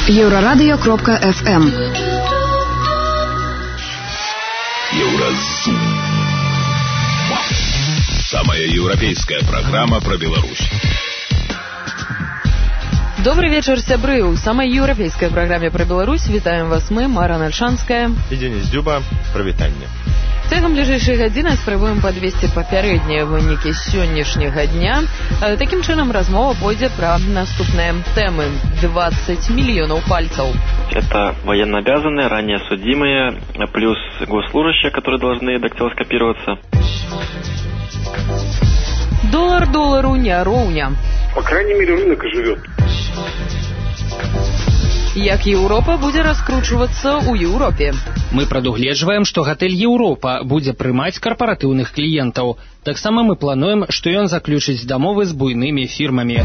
Еврорадио.FM. Евразум. Самая европейская программа про Беларусь. Добрый вечер, сябры. У самой еўрапейскай праграме пра Беларусь вітаем вас мы, Мара Нальшанская і Денис Дзюба. Прывітанне. Цягам бліжэйшай гадзіны спрабуем падвесці папярэднія вынікі сённяшняга дня. Такім чынам размова пойдзе пра наступныя тэмы. 20 миллионов пальцев. Это военнообязанные, ранее судимые, плюс госслужащие, которые должны дактилоскопироваться. Доллар доллару не роўня. По крайней мере, рынок живет. Як Еўропа будзе раскручвацца ў Еўропе. Мы прадугледжваем, што гатэль Еўропа будзе прымаць карпаратыўных кліентаў. Таксама мы плануем, што ён заключыць дамовы з буйнымі фірмамі.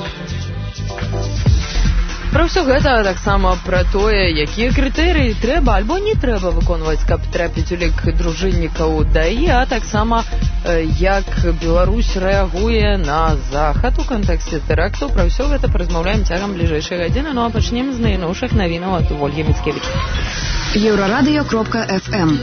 Пра ўсё гэта, таксама пра тое, якія крытэрыі трэба альбо не трэба выконваць, каб трапіць у лік дружыннікаў ДАІ, а таксама як Беларусь рэагуе на захад у кантэксце тэракту. Пра ўсё гэта паразмаўляем цягам бліжэйшай гадзіны, ну а пачнем з найноўшых навінаў ад Ольгі Міцкевіч. Еврорадио.FM.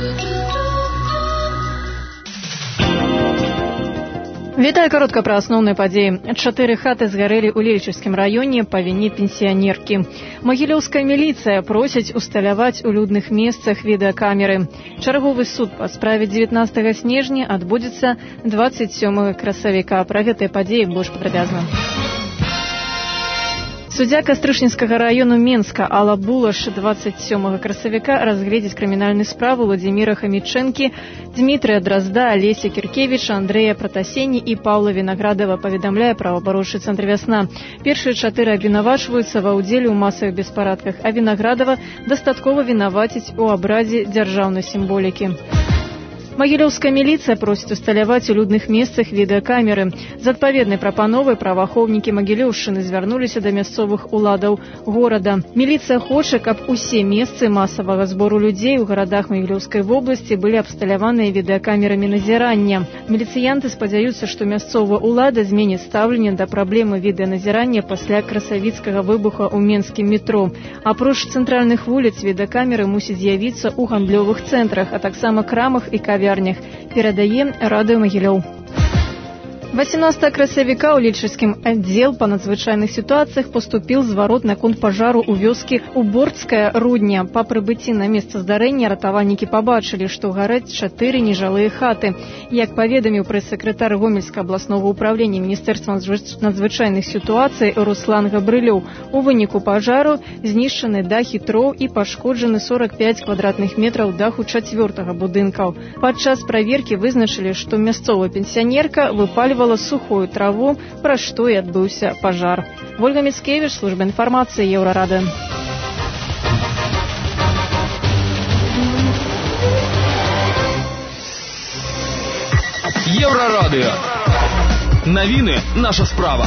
Вітаю, каротка пра асноўныя падзеі. 4 хаты згарэлі ў Лельчыўскім раёне па віне пенсіянеркі. Магілёўская міліцыя просіць усталяваць у людных месцах відэакамеры. Чарговы суд па справе 19 снежня адбудзецца 27 красавіка. Пра гэтыя падзеі больш падрабязна. Суддзя Кастрычніцкага раёну Менска Алла Булаш 27 красавіка разгледзіць крымінальную справу Владзіміра Хамічэнкі, Дмітрыя Дразда, Алеся Кіркевіча, Андрэя Пратасені і Паўла Вінаградава, паведамляе праваабарончы цэнтр «Вясна». Першыя 4 абвінавачваюцца ва ўдзеле ў масавых беспарадках, а Вінаградава дастаткова вінаваціць у абразе дзяржаўнай сімволікі. Магілёўская міліцыя просіць усталяваць у людных месцах відэакамеры. З адпаведнай прапановай праваахоўнікі Магілёўшчыны звярнуліся да мясцовых уладаў горада. Міліцыя хоча, каб усе месцы масавага збору людзей у гарадах Магілёўскай вобласці былі абсталяваныя відэакамерамі назірання. Міліцыянты спадзяюцца, што мясцовая ўлада зменіць стаўленне да праблемы відэаназірання пасля красавіцкага выбуха ў менскім метро. Апроч цэнтральных вуліц відэакамеры мусяць з'явіцца ў гандлёвых цэнтрах, а таксама крамах і кавярнях, перадае Радыё Магілёў. 18 красавіка ў Лельчыўскім аддзел па надзвычайных сітуацыях паступіў зварот наконт пажару ў вёскі Уборцкая Рудня. Па прыбыцці на месца здарэння ратавальнікі пабачылі, што гараць 4 нежылыя хаты. Як паведаміў прэс-сакратар Гомельскага абласнога ўправлення Міністэрства надзвычайных сітуацый Руслан Габрылёў, у выніку пажару знішчаны дахі троў і пашкоджаны 45 квадратных метраў даху 4-го будынкаў. Падчас праверкі вызначылі, што мясцовая пенсіянерка выпальвала сухую траву, пра што і адбыўся пажар. Ольга Міцкевіч, служба інфармацыі Еўрарады. Еврорадио. Новины – наша справа.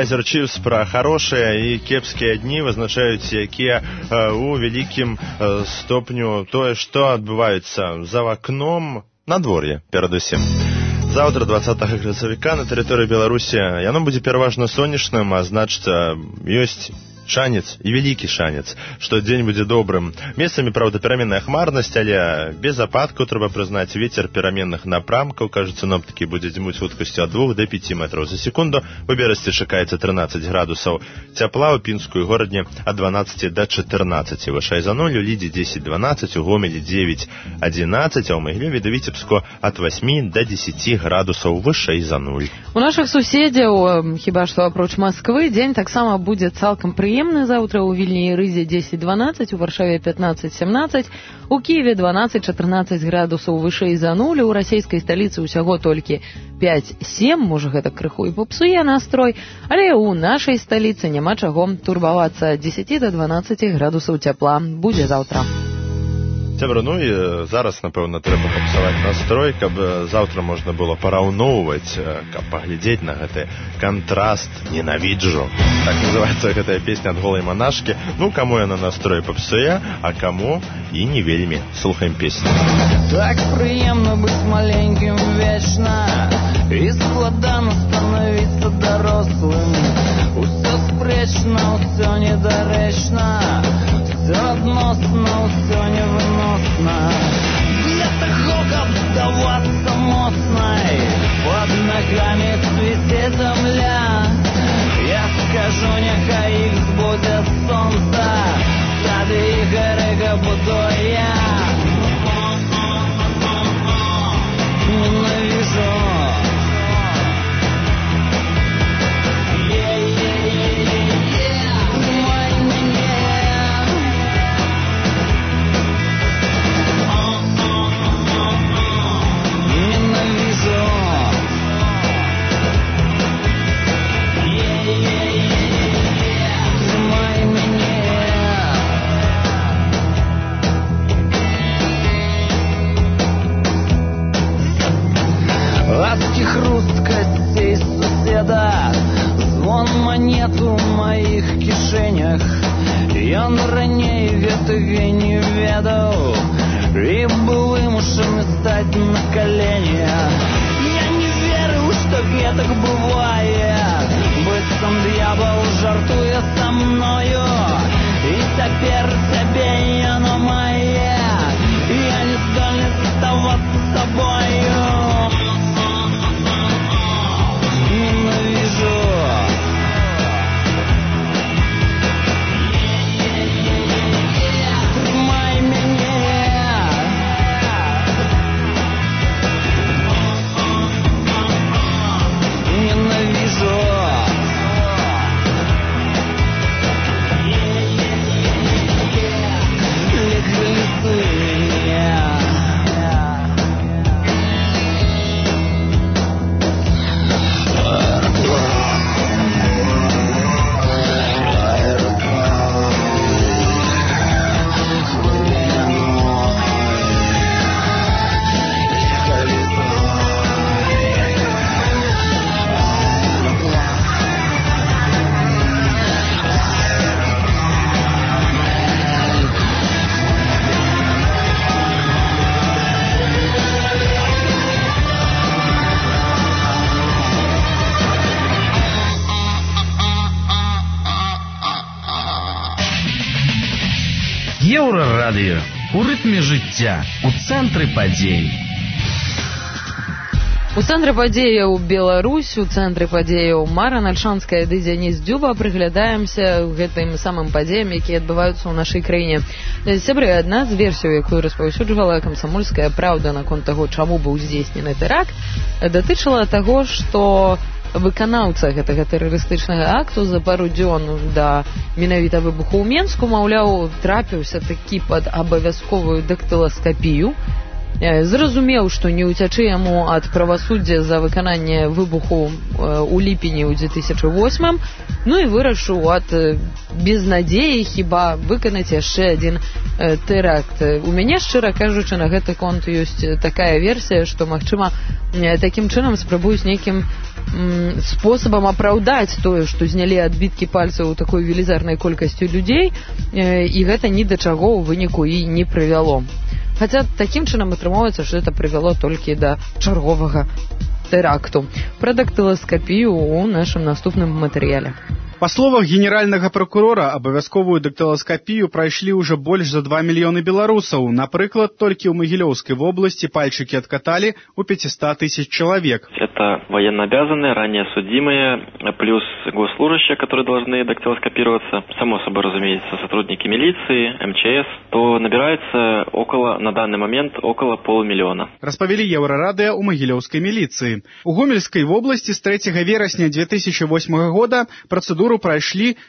Kaiser Chiefs пра хорошыя і кепскія дні вызначаюць, якія у вялікім стопню тое, што адбываецца за вакном надвор'е, перадусім. Заўтра, 20 красавіка, на тэрыторыі Беларусі яно будзе пераважна сонечным, а значыць, ёсць шанец, і вялікі шанец, што дзень будзе добрым. Месцамі, правда, пераменная хмарнасць, але без ападкаў, трэба прызнаць, вецер пераменных напрамкаў, кажуць синоптыкі, будзе дзьмуць хуткасцю ад 2 до 5 метраў за секунду. У Берасці чакаецца 13 градусаў цяпла, у Пінску і горадні ад 12 до 14 вышэй за 0, у Лідзе 10-12, у Гомелі 9-11, а ў Магілёве да Віцебску ад 8 до 10 градусаў вышэй за 0. У нашых суседзяў, хіба што апроч Масквы, дзень таксама будзе цалкам прыемны. Завтра у Вільні і Рызе 10-12, у Варшаве 15-17, у Киеве 12-14 градусаў вышэй за 0, у расійскай сталіцы ўсяго толькі 5-7, можа гэта крыху і попсуе настрой, але у нашай сталіцы няма чаго турбавацца, 10-12 градусаў цяпла будзе заўтра. Сябры, ну і зараз, напэўна, трэба папсаваць настрой, каб заўтра можна было параўноўваць, каб паглядзець на гэты кантраст «Ненавіджу». Так называецца гэтая песня ад голай манашкі. Ну, каму яна настрой папсуе, а каму і не вельмі. Слухаем песню. Так прыемна быць маленькім вечна, і складана становіцца дарослым. Усё спрэчна, усё недарэчна, всё адносна, усё невыносна. Для таго, каб здавацца моцнай, под нагамі цвіце зямля. Я скажу, няхай іх збудзе сонца, сады і гары буду я. Ненавижу. Ласки хрусткостей суседа, звон монет у моих кишенях. Ён раней гэтага не ведаў і быў вымушаны стаць на колени. Я не верю, што гэтак бывае, быццам д'ябал жартуе са мною, і цяпер цябе яно мае. Я не здольны заставацца сабою. Ненавижу. Трымай мяне. Ненавижу. Легализуй меня. Еўрарадыё. У рытме жыцця, у цэнтры падзей. У цэнтры падзеяў Беларусь, у цэнтры падзеяў Мара Нальшанская ды Дзяніс Дзюба прыглядаемся гэтым самым падзеям, якія адбываюцца ў нашай краіне. Сябры, адна з версій, якую распаўсюджвала камсамольская праўда наконт таго, чаму быў здзейснены тэракт, датычыла таго, што выканаўца гэтага тэрарыстычнага акту за пару дзён да менавіта выбуху ў Менску, маўляў, трапіўся такі пад абавязковую дактыласкапію, зразумеў, што не ўцячы яму ад правасуддзя за выкананне выбуху у ліпені ў 2008, ну і вырашыў ад безнадзеі хіба выканаць яшчэ адзін тэракт. У мяне, шчыра кажучы, на гэты конт ёсць такая версія, што, магчыма, такім чынам спрабуюць нейкім спосабам апраўдаць тое, што знялі адбіткі пальцаў у такой велізарнай колькасцю людзей, і гэта ні да чаго ў выніку і не прывяло. Хаця такім чынам атрымоўваецца, што гэта прывяло толькі да чарговага тэракту. Пра дактыласкапію ў нашым наступным матэрыяле. Па словах генеральнага прокурора, абавязковую дактыласкапію прайшлі ўжо больш за 2 мільёны беларусаў. Напрыклад, толькі ў Магілёўскай вобласці пальчики откатали у 500 тысяч человек. Это военнообязанные, ранее судимые, плюс госслужащие, которые должны дактилоскопироваться, само собой, разумеется, сотрудники милиции, МЧС, то набирается на данный момент около 500 000. Распавялі Еўрарадыё ў Магілёўскай міліцыі. У Гомельскай вобласці з 3 верасня 2008 года працэдуру прайшлі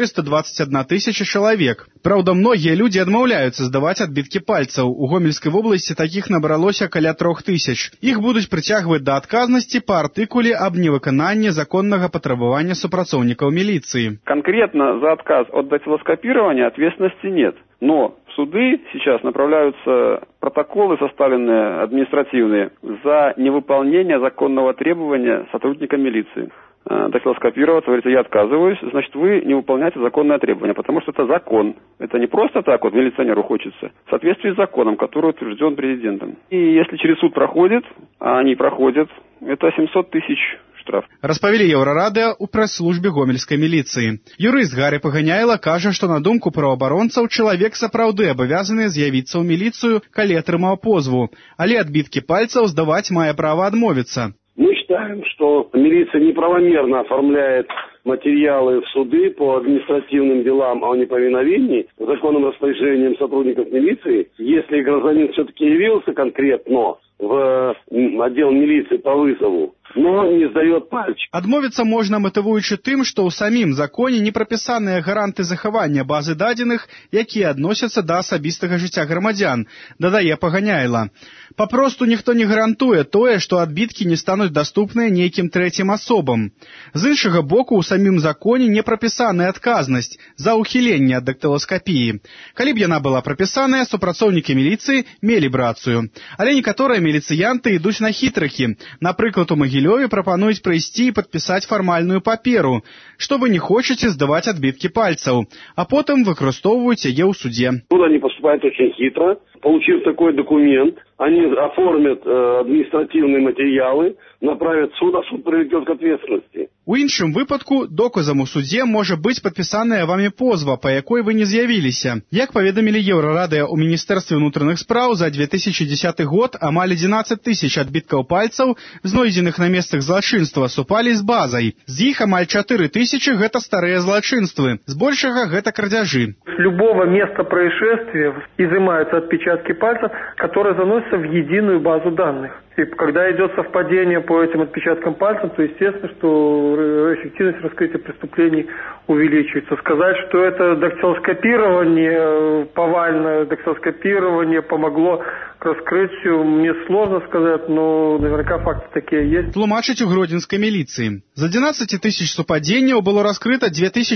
421 тысяча человек. Праўда, многія людзі адмаўляюцца здаваць адбіткі пальцаў. У Гомельскай вобласці такіх набралося каля 3000. Іх будуць прыцягваць да адказнасці па артыкуле аб невыкананні законнага патрабавання супрацоўнікаў міліцыі. Конкретно за отказ от дактилоскопирования ответственности нет. Но в суды сейчас направляются протоколы, составленные административные, за невыполнение законного требования сотрудника милиции. Дактилоскопироваться, говорите, я отказываюсь, значит, вы не выполняете законное требование, потому что это закон. Это не просто так вот милиционеру хочется. В соответствии с законом, который утвержден президентом. И если через суд проходит, а они проходят, это 700 тысяч штраф. Распавялі Еўрарадыё ў прэс-службе гомельскай міліцыі. Юрыст Гарри Паганяйла кажа, што на думку праваабаронцаў чалавек сапраўды абавязаны з'явіцца ў міліцыю, калі атрымаў позву, але адбіткі пальцаў здаваць мае права адмовіцца. Мы считаем, что милиция неправомерно оформляет материалы в суды по административным делам о неповиновении законным распоряжением сотрудников милиции. Если гражданин все-таки явился конкретно в отдел милиции по вызову, но не сдает пальчик. Адмовіцца можна матывуючы тым, што ў самім законе не прапісаныя гаранты захавання базы дадзеных, якія адносяцца да асабістага жыцця грамадзян, дадае Паганяйла. Папросту ніхто не гарантуе тое, што адбіткі не стануць даступныя нейкім трэцім асобам. З іншага боку, у самім законе не прапісаная адказнасць за ўхіленне ад дактыласкапіі. Калі б яна была прапісаная, супрацоўнікі міліцыі мелі б рацыю. Але некаторыя міліцыянты ідуць на хітрыкі. Напрыклад, у Магілёве прапануюць прыйсці і падпісаць фармальную паперу, што вы не хочаце здаваць адбіткі пальцаў, а потым выкарыстоўваюць яе ў суде. Тут они поступают очень хитро. Получив такой документ, они оформят административные материалы, направят в суд, а суд приведет к ответственности. У іншым выпадку доказам у судзе можа быць падпісаная вамі позва, па якой вы не з'явіліся. Як паведамілі Еўрарадыё ў Міністэрстве ўнутраных спраў, за 2010 год амаль 11 тысяч адбіткаў пальцаў, знойдзеных на месцах злачынства, супалі з базай. З іх амаль 4 тысячи гэта старыя злачынствы, збольшага гэта крадзяжы. С любого места происшествия изымаются отпечатки пальцев, которые заносятся в единую базу данных. И когда идет совпадение по этим отпечаткам пальцев, то естественно, что эффективность раскрытия преступлений увеличивается. Сказать, что это дактилоскопирование, повальное дактилоскопирование помогло к раскрытию, мне сложно сказать, но наверняка факты такие есть. Тлумачыць у гродзенскай міліцыі. З 11 тысяч супадзенняў было раскрыта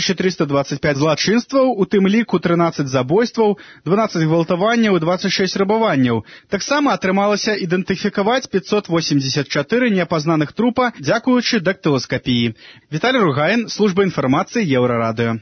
2325 злачынстваў, у тым ліку 13 забойстваў, 12 гвалтаванняў і 26 рабаванняў. Таксама атрымалася ідэнтыфікаваць 584 неапазнаных трупа, дзякуючы дактыласкапіі. Віталій Ругаін, служба інфармацыі Еўрарадыё.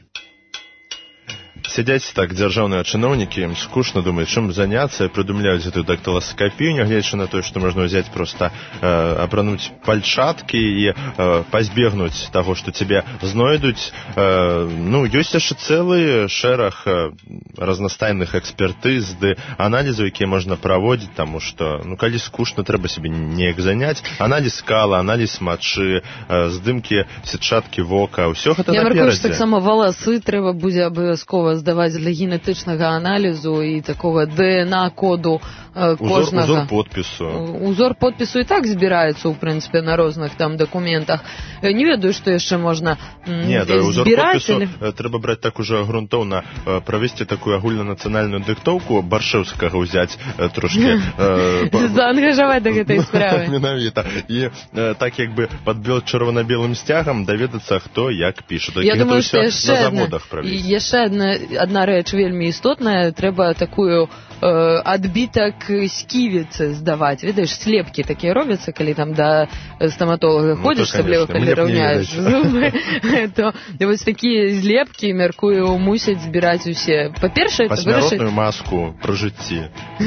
Сядзяць так дзяржаўныя чыноўнікі, ім скучна думаць, чым заняцца, прыдумляюць гэтую дактыласкапію, нягледзячы на тое, што можна ўзяць проста апрануць пальчаткі і пазбегнуць таго, што цябе знойдуць. Ёсць яшчэ цэлы шэраг разнастайных экспертыз ды аналізаў, якія можна праводзіць, таму што, калі скучна, трэба сябе неяк заняць. Аналіз скала, аналіз мачы, здымкі сетчаткі вока, ўсё гэта наперадзе. Я мяркую, што таксама валасы трэба будзе абавязкова здаваць для генетычнага аналізу і такога ДНК-коду кожнага. Узор подпісу і так збіраецца, у прынцыпе, на розных там дакументах. Не ведаю, што яшчэ можна збіраць. Узор подпісу трэба браць так уже грунтоўна, правесці такую агульнанацыянальную дыктоўку, Баршэўскага ўзяць трошкі. Заангажаваць да гэтай справы. Менавіта. І так як бы пад чырвона-белым сцягам даведацца, хто як піша. Я думаю, што яшчэ адна рэч вельмі істотная, трэба такую адбітак сківіцы здаваць. Ведаеш, слепкі такія робяцца, калі там да стаматолага ходзіш, асабліва калі раўняеш зубы, то вось такія злепкі, мяркую, мусяць збіраць усе. Па-першае, пасмяротную маску пры жыцці.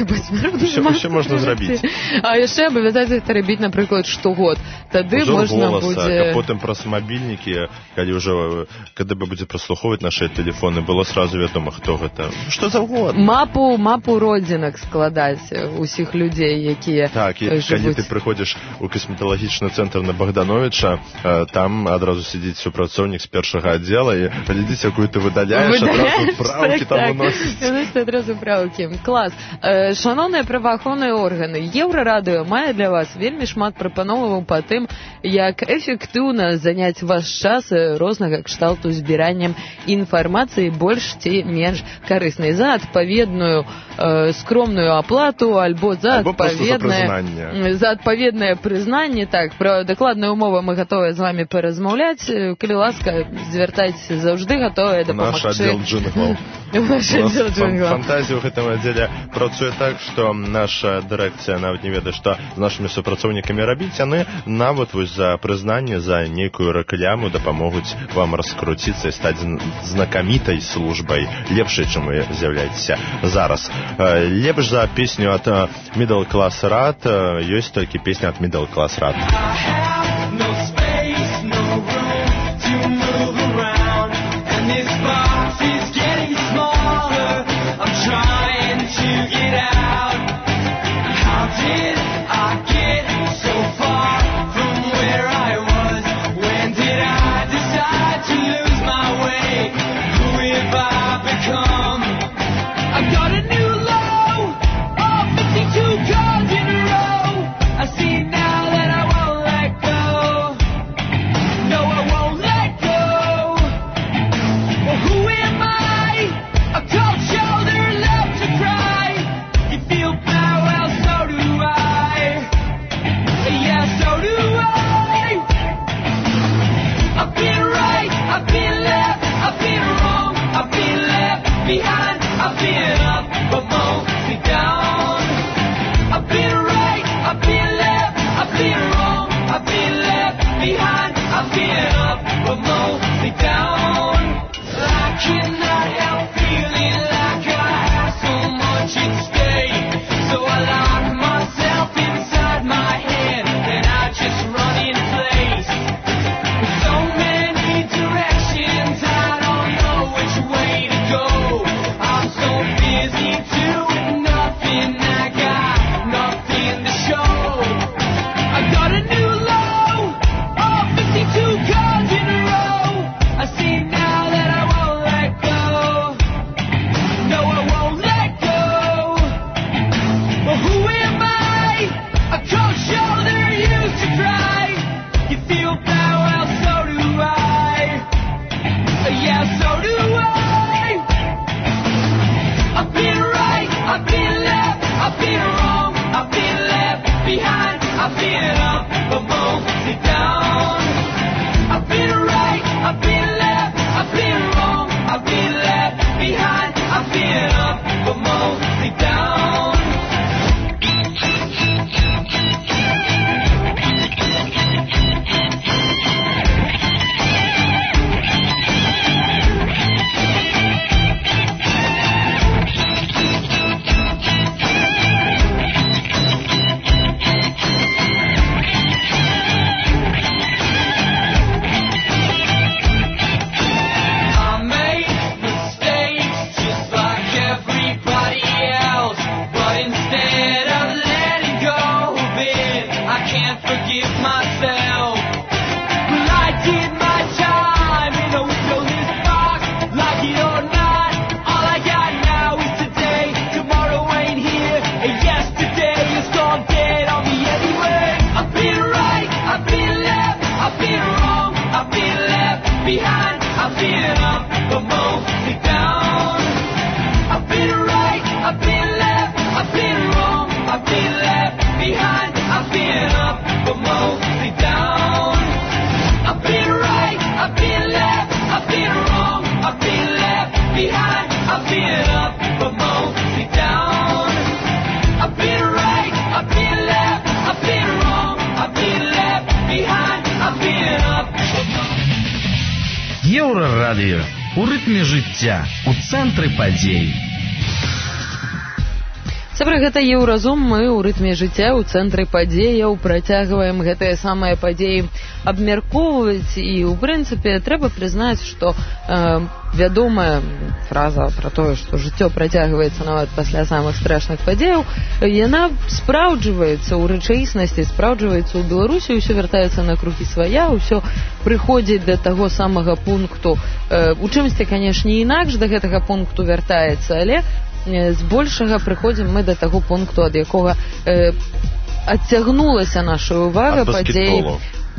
Усё можна зрабіць. А яшчэ абавязаць гэта рабіць, напрыклад, штогод. Тады можна будзе... А потым праз мабільнікі, калі ўжо КДБ будзе праслухоўваць нашы тэлефоны, было сразу вядома, хто гэта. Што заўгодна. Мапу родзінак складаць усіх людзей, якія жывуць. Так, і калі ты прыходзіш у касметалагічны цэнтр на Богдановича, там адразу сидзіць супрацоўнік з першага аддзела і глядзіць, якую ты выдаляеш, адразу праўкі там уносіць. Адразу праўкі. Клас. Шаноўныя праваахоўныя органы, Еўрарадыё мае для вас вельмі шмат прапановаў па тым, як эфектыўна заняць ваш час рознага кшталту збіраннем інфармацыі больш ці менш карыснай за адпаведную скромную аплату альбо за адпаведнае прызнанне. Так, пра дакладныя умовы мы гатовыя з вамі паразмаўляць. Калі ласка, звяртайцеся, заўжды гатовыя дапамагчы. Наш аддзел джунглаў. Фантазія ў гэтым аддзеле працуе так, што наша дырэкцыя нават не ведае, што з нашымі супрацоўнікамі рабіць. Яны нават вось за прызнанне, за нейкую рэкляму дапамогуць вам раскруціцца і стаць знакамітай службай, лепшай, чым вы з'яўляецеся зараз. Лепш за песню ад Middle Class Rat ёсць толькі песня ад Middle Class Rat. I see now that I won't let go. I've been up, but mostly down. I've been right, I've been left, I've been wrong, I've been left behind, I've been up. Єврорадіо. У ритмі життя. У центрі подій. Сябры, гэта Еўразум, мы ў рытме жыцця, ў цэнтры падзеяў працягваем гэтыя самыя падзеі абмяркоўваць, і ў прынцыпе трэба прызнаць, што вядомая фраза пра тое, што жыццё працягваецца нават пасля самых страшных падзеяў, яна спраўджваецца ў рэчаіснасці, спраўджваецца ў Беларусі, ўсё вяртаецца на кругі свая, ўсё прыходзіць да таго самага пункту, у чымсьці, канешне, інакш да гэтага пункту вяртаецца, але збольшага прыходзім мы да таго пункту, ад якога адцягнулася наша ўвага падзеі.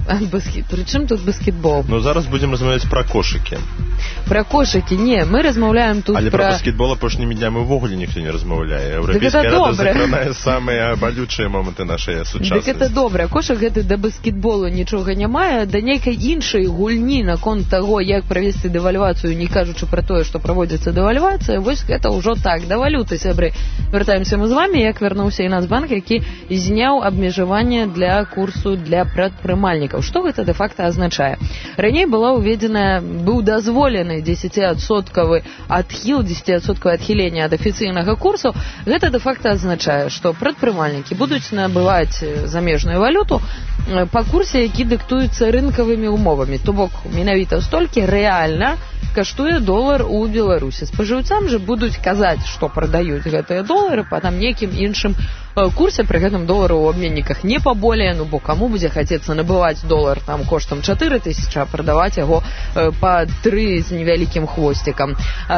Прычым тут баскетбол? Ну, зараз будзем размаўляць пра кошыкі. Пра кошыкі? Не, мы размаўляем тут але пра баскетбол апошнімі днямі ўвогуле ніхто не размаўляе. Еўрапейская рада закранае самыя балючыя моманты нашай сучаснасці. Дык гэта добра. Кошык гэты да баскетболу нічога не мае, да нейкай іншай гульні наконт таго, як правесці дэвальвацыю, не кажучы пра тое, што праводзіцца дэвальвацыя, вось гэта ўжо так, да валюты, сябры. Вяртаемся мы з вамі, як вярнуўся і Нацбанк, які зняў абмежаванне для курсу для прадпрымальнікаў. Што гэта дэ-факта азначае? Раней быў дазволены 10% адхіл, 10% адхілення ад афіцыйнага курсу. Гэта дэ-факта азначае, што прадпрымальнікі будуць набываць замежную валюту па курсе, які дыктуецца рынкавымі умовамі. То бок, менавіта столькі рэальна каштуе долар у Беларусі. Спажыўцам жа будуць казаць, што прадаюць гэтыя долары па там нейкім іншым курсе, пры гэтым долары ў абменніках не паболее, ну бо каму будзе хацецца набываць долар там коштам 4000, а прадаваць яго па 3 з невялікім хвосцікам.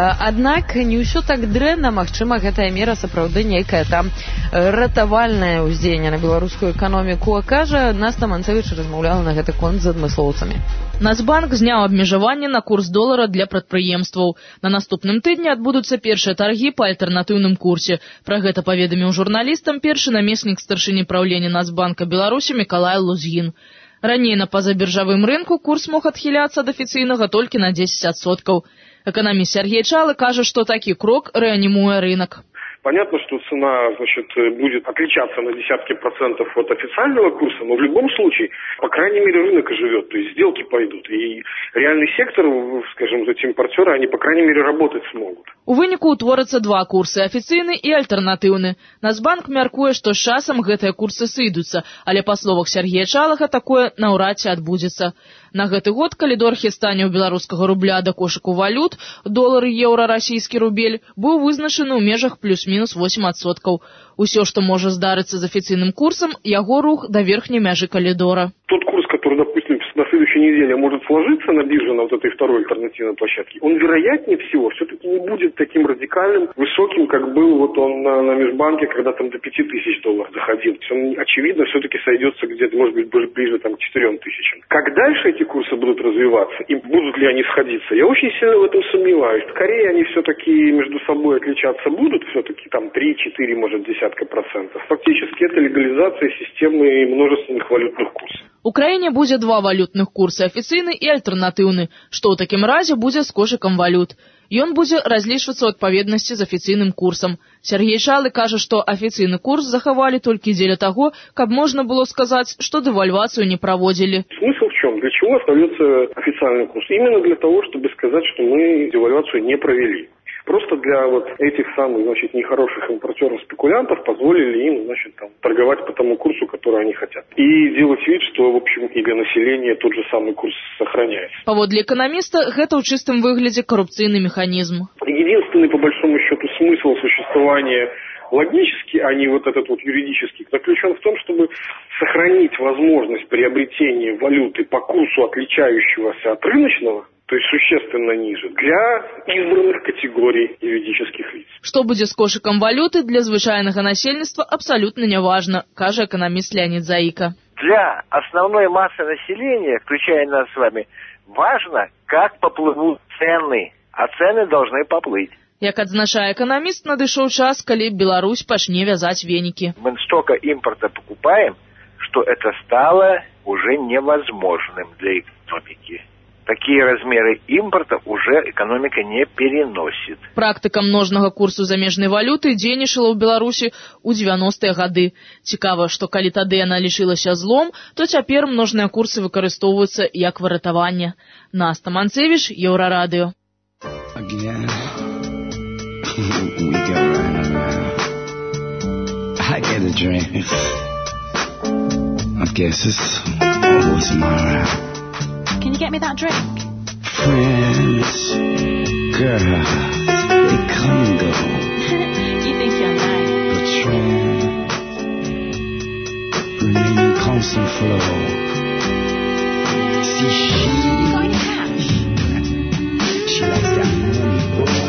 Аднак не ўсё так дрэнна, магчыма, гэтая мера сапраўды нейкая там ратавальнае ўздзеянне на беларускую эканоміку акажа. Наста Манцевіч размаўляла на гэты конт з адмыслоўцамі. Нацбанк зняў абмежаванне на курс долара для прадпрыемстваў. На наступным тыдні адбудуцца першыя таргі па альтэрнатыўным курсе. Пра гэта паведаміў журналістам першы намеснік старшыні праўлення Нацбанка Беларусі Мікалай Лузгін. Раней на пазабіржавым рынку курс мог адхіляцца ад афіцыйнага толькі на 10%. Эканаміст Сергей Чалы кажа, што такі крок рэанімуе рынок. Понятно, что цена, будет отличаться на десятки процентов от официального курса, но в любом случае, по крайней мере, рынок оживет, то есть сделки пойдут. И реальный сектор, скажем, эти импортеры, они, по крайней мере, работать смогут. У выніку ўтворацца два курсы, афіцыйны і альтэрнатыўны. Нацбанк мяркуе, што з часам гэтыя курсы сыйдуцца, але па словах Сергея Чалага такое наўрад ці адбудзецца. На гэты год калідор хістанняў беларускага рубля да кошыку валют, долар, еўра, расійскі рубель, быў вызначаны ў межах плюс-мінус 8%. Усё, што можа здарыцца з афіцыйным курсам, яго рух да верхняй мяжы калідора. Тот курс, который, допустим, на следующей неделе может сложиться на бирже, на вот этой второй альтернативной площадке, он, вероятнее всего, все-таки не будет таким радикальным, высоким, как был вот он на межбанке, когда там до $5000 доходил. Он, очевидно, все-таки сойдется где-то, может быть, ближе там, к 4000. Как дальше эти курсы будут развиваться, и будут ли они сходиться, я очень сильно в этом сомневаюсь. Скорее, они все-таки между собой отличаться будут, все-таки там 3-4, может, 10%. Фактически это легализация системы множественных валютных курсов. У краіне будзе два валютных курсы, афіцыйны і альтэрнатыўны, што ў такім разе будзе з кошыкам валют. Ён будзе разлічвацца ў адпаведнасці з афіцыйным курсам. Сергей Чалы кажа, што афіцыйны курс захавалі толькі дзеля таго, каб можна было сказаць, што дэвальвацыю не праводзілі. Смысл в чем? Для чего остается официальный курс? Именно для того, чтобы сказать, что мы девальвацию не провели. Просто для вот этих самых, нехороших импортеров-спекулянтов позволили им, торговать по тому курсу, который они хотят. И делать вид, что, в общем, и для населения тот же самый курс сохраняется. Паводле экономиста, гэта ў чыстым выглядзе коррупцыйны механизм. Единственный, по большому счету, смысл существования логически, а не вот этот вот юридический, заключен в том, чтобы сохранить возможность приобретения валюты по курсу, отличающегося от рыночного, то есть существенно ниже, для избранных категорий юридических лиц. Што будзе з кошыкам валюты для звычайнага насельніцтва абсолютно не важно, кажа экономист Леонид Заика. Для основной массы населения, включая нас с вами, важно, как поплывут цены, а цены должны поплыть. Як адзначае экономист, надышоў час, калі Беларусь пачне вязать веники. Мы столько импорта покупаем, что это стало уже невозможным для экономики. такие размеры импорта уже экономика не переносит. Практыка множнага курсу замежнай валюты дзейнічала ў Беларусі ў 90-е гады. Цікава, што калі тады яна лічылася злом, то цяпер множныя курсы выкарыстоўваюцца як выратаванне. Наста Манцевіч, Еўрарадыё. I get a drink. I guess it's always mine. Can you get me that drink? Friends, girls, they come and go. You think you're nice. Patron, remaining constant flow. See, she likes that money, boy.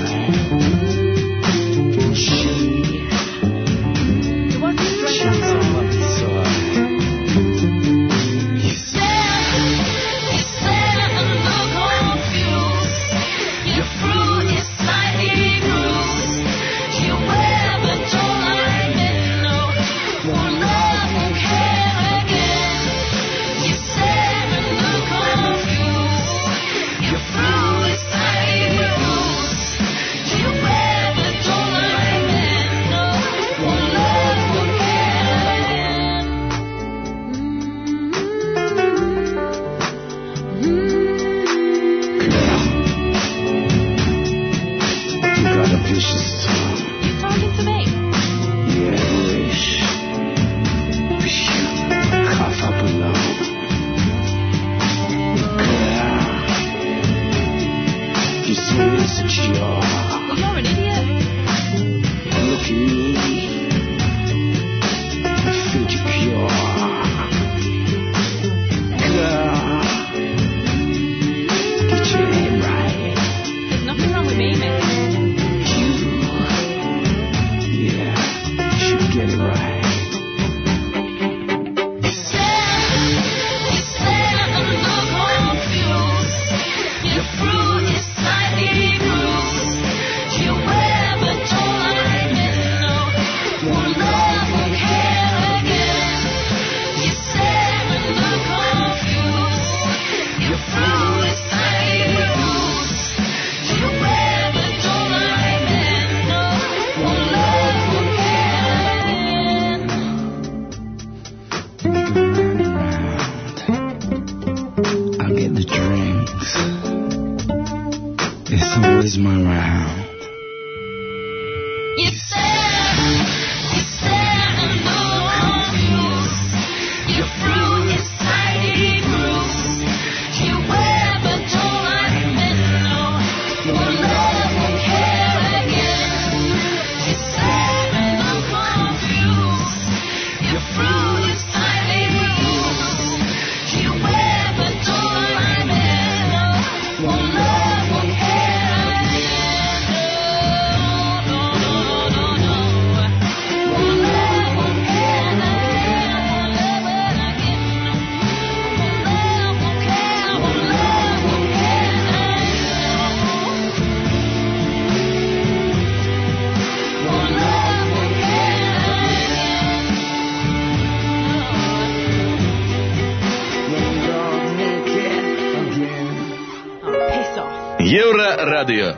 Еўрарадыё.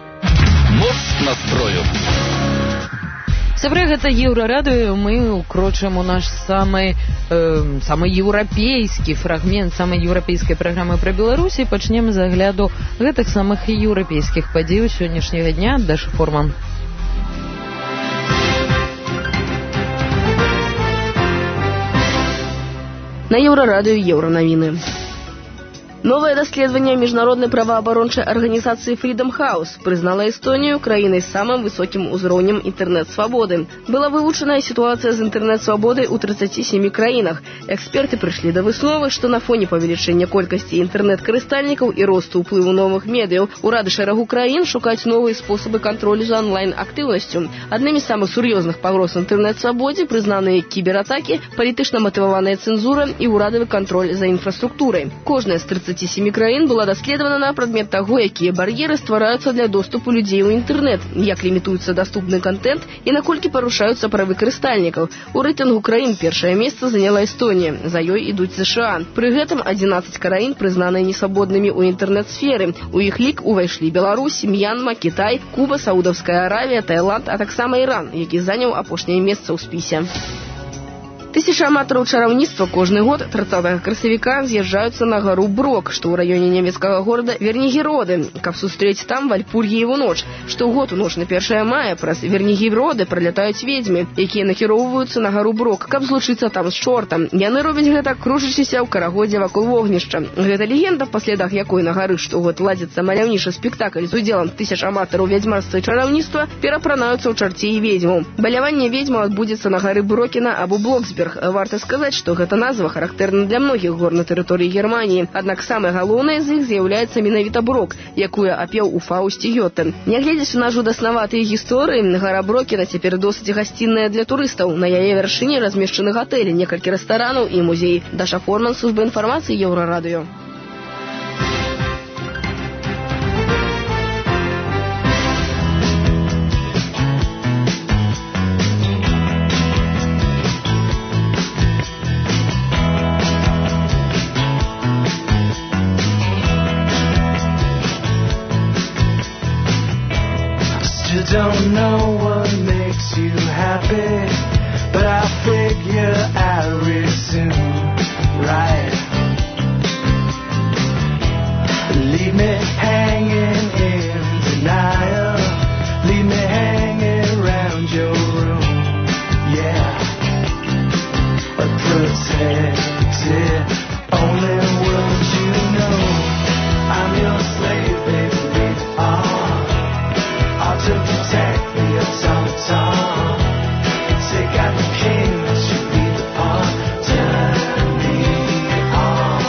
Моц настрою. Сябры, гэта Еўрарадыё. Мы ўкрочым у наш самы еўрапейскі фрагмент самай еўрапейскай праграмы пра Беларусь і пачнем з агляду гэтых самых еўрапейскіх падзеяў сённяшняга дня. Даша Форман. На Еўрарадыё еўранавіны. Новое даследаванне міжнароднай праваабарончай арганізацыі Freedom House прызнала Эстонію краінай з самым высокім узроўнем інтэрнэт-свабоды. Была вывучаная сітуацыя з інтэрнэт-свабодай у 37 краінах. Эксперты прыйшлі да высновы, што на фоне павелічэння колькасці інтэрнэт-карыстальнікаў і росту ўплыву новых медыяў урады шэрагу краін шукаюць новыя спосабы кантролю за онлайн-актыўнасцю. Аднымі з самых сур'ёзных пагроз інтэрнэт-свабодзе прызнаныя кібератакі, палітычна матываваная цэнзура і ўрадавы кантроль за інфраструктурай. Кожная з 30 27 краін была даследавана на прадмет таго, якія бар'еры ствараюцца для доступу людзей у інтэрнэт, як лімітуецца даступны контент і наколькі парушаюцца правы карыстальнікаў. У рэйтынгу краін першае месца заняла Эстонія, за ёй ідуць США. Пры гэтым 11 краін прызнаныя несвабоднымі ў інтэрнэт-сферы. У іх лік увайшлі Беларусь, Мьянма, Кітай, Куба, Саудаўская Аравія, Таіланд, а таксама Іран, які заняў апошняе месца ў спісе. Тысячы аматараў чараўніцтва кожны год 30 красавіка з'язджаюцца на гару Брок, што ў раёне нямецкага горада Вернігероды, каб сустрэць там Вальпургіеву ноч. Штогод у ноч на 1 мая праз Вернігероды пралятаюць ведзьмы, якія накіроўваюцца на гару Брок, каб злучыцца там з чортам. Яны робяць гэта, кружачыся ў карагодзе вакол вогнішча. Гэта легенда, па слядах якой на гары штогод ладзіцца маляўнішы спектакль з удзелам тысяч аматараў вядзьмарства і чараўніцтва, перапранаюцца ў чарцей і ведзьмаў. Баляванне ведзьмаў адбудзецца на гары Брокіна або Блоксберг. Варта сказаць, што гэта назва характэрна для многіх гор на тэрыторыі Германіі. Аднак самае галоўнае з іх з'яўляецца менавіта Брок, якую апеў у Фаусце Гёте. Нягледзячы на жудаснаватыя гісторыі, гара Брокіна цяпер досыць гасцінная для турыстаў. На яе вяршыні размешчаны гатэлі, некалькі рэстаранаў і музей. Даша Форман, служба інфармацыі, Еўрарадыё. Don't know what makes you happy, but I figure I'll resume, right? Leave me hanging in denial, leave me hanging around your room, yeah. Protected, only would you know I'm your slave, baby, leave it on. To protect the automaton, take out the king that you beat upon, turn me on.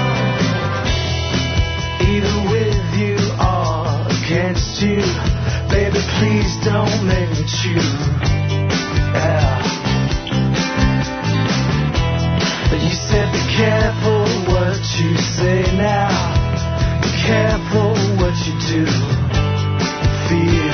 Either with you or against you, baby, please don't make me choose. Yeah. You said be careful what you say now, be careful what you do. Feel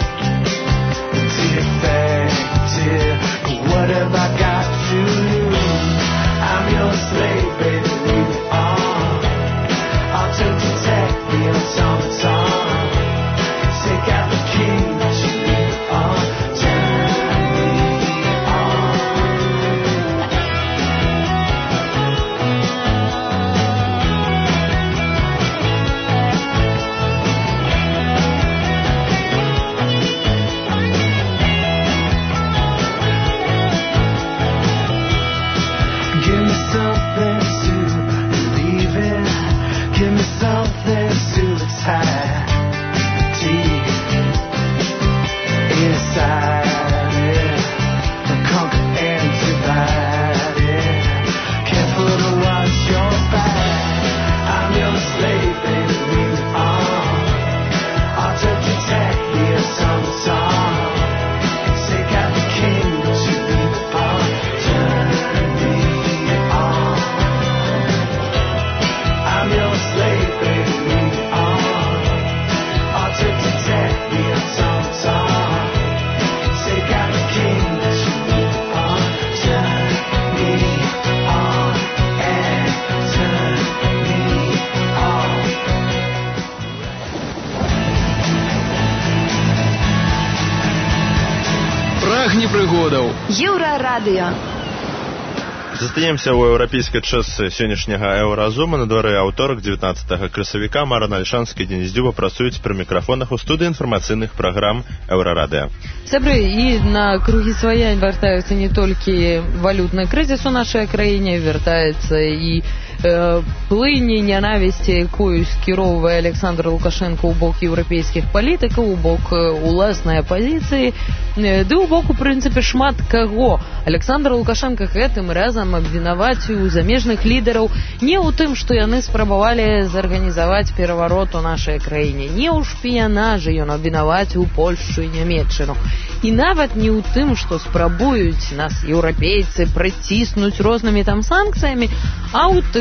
defective. What have I got to lose? I'm your slave, baby, leave it on. I'll to protect the automaton. Take out the king that you leave on. Turn me on. Give me something to believe in. Give me something to tie deep inside it. Conquer and divide it. Careful to watch your back. I'm your slave, baby, leave it on. I'll to protect the automaton. Take out the king that you leave upon. Turn me on. I'm your slave, baby, leave it on. I'll to protect the automaton. Take out the king that you leave upon. Turn me on and turn me on. Прагні прыгодаў. Еўрарадыё. Застаемся ў еўрапейскай частцы сённяшняга еўразума. На двары аўторак 19 красавіка. Марана Альшанская і Дзеніс Дзюба працуюць пры мікрафонах у студыі інфармацыйных праграм Еўрарадыё. Сябры, і на кругі свая вяртаюцца не толькі валютны крызіс у нашай краіне, вяртаецца і плыні нянавісці, якую скіроўвае Александр Лукашенко ў бок еўрапейскіх палітыкаў, у бок уласнай апазіцыі, ды ў бок, у прынцыпе, шмат каго. Александр Лукашенко гэтым разам абвінаваціў замежных лідараў не ў тым, што яны спрабавалі зарганізаваць пераварот у нашай краіне, не ў шпіянажы ён абвінаваціў Польшчу і Нямецчыну. І нават не ў тым, што спрабуюць нас еўрапейцы прыціснуць рознымі там санкцыямі, а ў тым,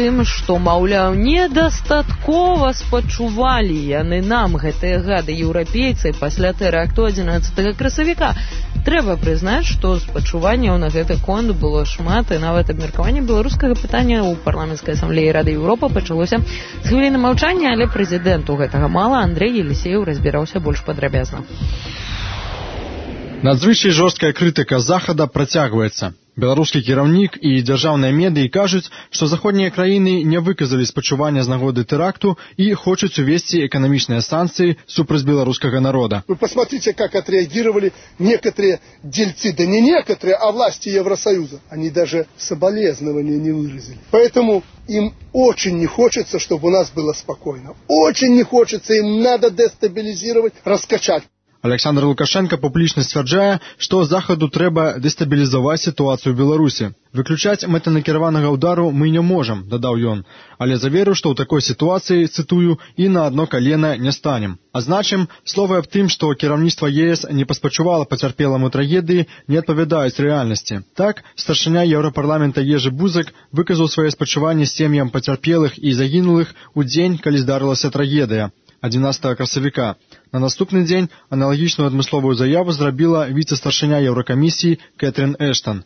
тым, што, маўляў, недастаткова спачувалі яны нам, гэтыя гады еўрапейцы, пасля тэракту 11 красавіка. Трэба прызнаць, што спачуванняў на гэты конт было шмат, і нават абмеркаванне беларускага пытання ў парламенцкай асамблеі Рады Еўропы пачалося з хвіліны маўчання, але прэзідэнту гэтага мала. Андрэй Елісееў разбіраўся больш падрабязна. Надзвычай жорсткая крытыка Захада працягваецца. Беларускі кіраўнік і дзяржаўныя медыі кажуць, што заходнія краіны не выказалі спачування з нагоды тэракту и хочуць увести экономичные санкции супраць белорусского народа. Вы посмотрите, как отреагировали некоторые дельцы, да не некоторые, а власти Евросоюза. Они даже соболезнования не выразили. Поэтому им очень не хочется, чтобы у нас было спокойно. Очень не хочется, им надо дестабилизировать, раскачать. Александр Лукашенко публічна сцвярджае, што Захаду трэба дэстабілізаваць сітуацыю ў Беларусі. Выключаць мэтанакіраванага ўдару мы не можам, дадаў ён, але заверыў, што ў такой сітуацыі, цытую, і на адно калена не станем. Азначым, словы аб тым, што кіраўніцтва ЕС не паспачувала пацярпеламу трагедыі, не адпавядаюць рэальнасці. Так, старшыня Еўрапарламента Ежы Бузак выказаў свае спачуванні сем'ям пацярпелых і загінулых у дзень, калі здарылася трагедыя. 11 красавіка. На наступны дзень аналагічную адмысловую заяву зрабіла віцэ-старшыня Еўракамісіі Кэтрин Эштон.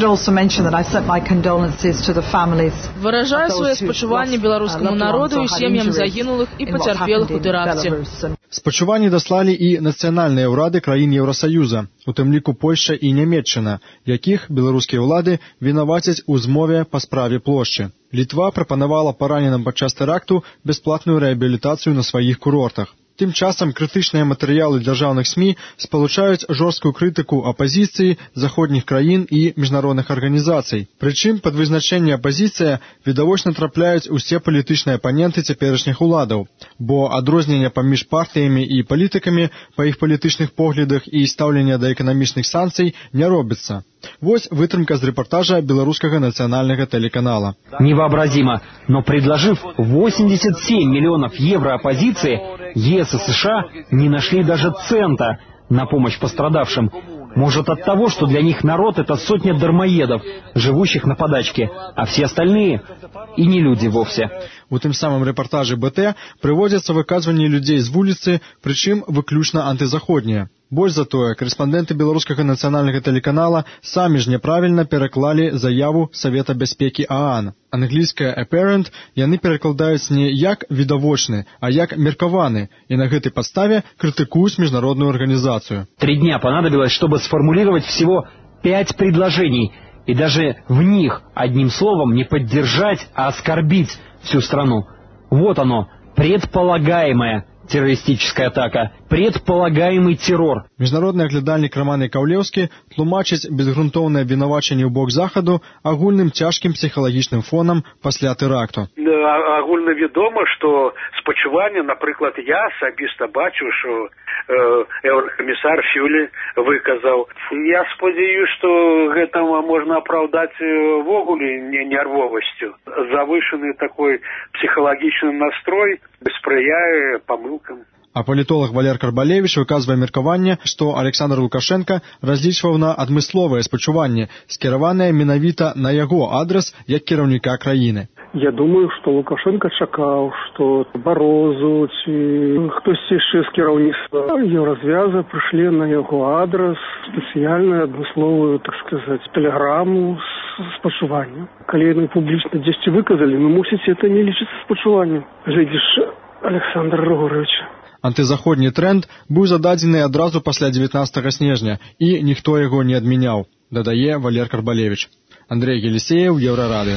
Выражаю свае спачуванні беларускаму народу і сем'ям загінулых і пацярпелых у тэракце. Спачуванні даслалі і нацыянальныя ўрады краін Еўрасаюза, у тым ліку Польшча і Нямецчына, якіх беларускія ўлады вінавацяць у змове па справе плошчы. Літва прапанавала параненым падчас тэракту бясплатную рэабілітацыю на сваіх курортах. Тым часам крытычныя матэрыялы дзяржаўных СМІ спалучаюць жорсткую крытыку апазіцыі заходніх краін і міжнародных арганізацый. Прычым пад вызначэнне апазіцыя відавочна трапляюць усе палітычныя апаненты цяперашніх уладаў, бо адрознення паміж партыямі і палітыкамі па іх палітычных поглядах і стаўлення да эканамічных санкцый не робіцца. Вось вытрымка з рэпартажа беларускага нацыянальнага тэлеканала. Невообразимо, но предложив 87 миллионов евро оппозиции, ЕС и США не нашли даже цента на помощь пострадавшим. Может, от того, что для них народ — это сотня дармоедов, живущих на подачке, а все остальные и не люди вовсе. У тым самым рэпартажы БТ прыводзяцца выказванні людзей з вуліцы, прычым выключна антызаходнія. Больш за тое, корэспандэнты беларускага нацыянальнага тэлеканала самі ж няправільна пераклалі заяву Савета бяспекі ААН. Англійская apparent яны перакладаюць не як відавочны, а як меркаваны, і на гэтай падставе крытыкуюць міжнародную арганізацыю. 3 дня понадобилось, чтобы сформулировать всего 5 предложений, и даже в них одним словом не поддержать, а оскорбить всю страну. Вот оно, предполагаемое террористическая атака, предполагаемый террор. Міжнародны аглядальнік Роман Яковлеўскі тлумачыць безгрунтоўнае абвінавачанне ў бок Захаду агульным цяжкім псіхалагічным фонам пасля тэракту. Агульна вядома, што спачуванне, напрыклад, я асабіста бачу, што еўракамісар Фюле выказаў. Я спадзяюсь, што гэта можна апраўдаць ввогуле нервовасцю. Завышаны такой псіхалагічны настрой спрыяе памылкам. А палітолог Валер Карбалевіч выказвае меркаванне, што Александр Лукашенко разлічваў на адмысловае спачуванне, скіраванае менавіта на яго адрас як кіраўніка краіны. Я думаю, што Лукашенко чакаў, што Барозу ці хтосьці яшчэ з кіраўніцтва Еўразвяза прышлі на яго адрас спецыяльную адмысловую, так сказаць, тэлеграму з спачуваннем. Калі яны публічна дзесьці выказалі, ну, мусіць, это не лічыцца спачуваннем. Глядзіш, Александр Григорович. Антызаходні тренд быў зададзены адразу пасля 19 снежня, і ніхто яго не адмяняў, дадае Валер Карбалевіч. Андрэй Елісееў, Еўрарадыё.